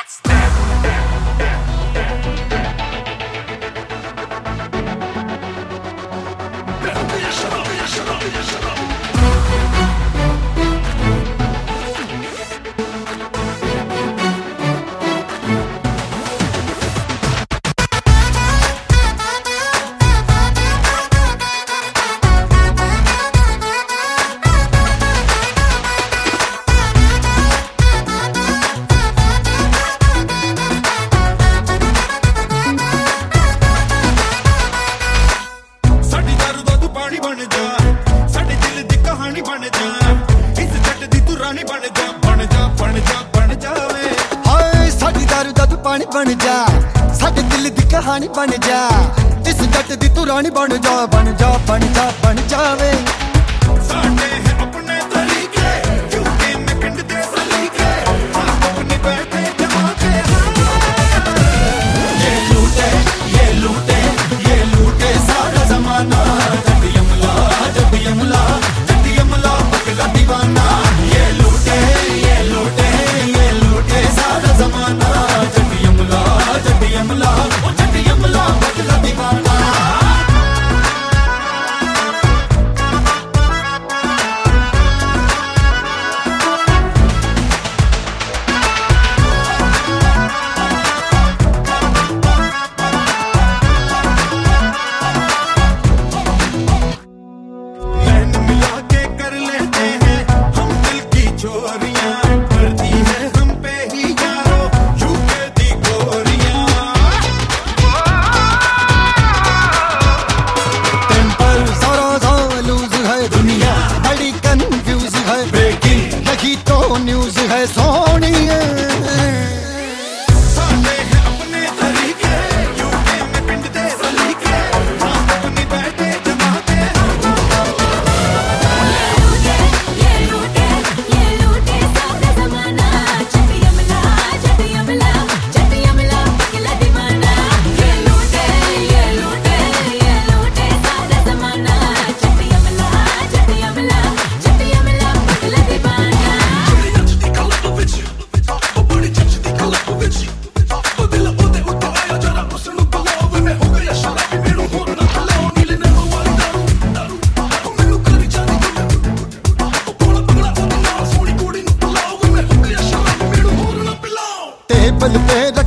पानी बन जा, साडे दिल दी कहानी बन जा, इस जट दी तू रानी बन जा, बन जा, बन जा, बन जावे। साडे है अपने तरीके, यूके में पिंड दे सलीके, अपने बैठे जमा के ये लूटे, ये लूटे, ये लूटे सारा जमाना। जब यमला, जब यमला, जब यमला पगला दीवाना। ये लूटे, ये लूटे, ये लूटे सारा जमाना। जब यमला, ओ जब यमला पगला दीवाना। न्यूज़ है सोनिए, साले है अपने तरीके, यूके में पिंड दे सलीके, अपनी बैठे जमाते। ये लूटे, ये लूटे सारा ज़माना। जब यमला, जब यमला, जब यमला पगला दीवाना। ये लूटे, ये लूटे, ये लूटे सारा ज़माना। जब यमला, जब यमला, जब यमला पगला दीवाना। टेबल पे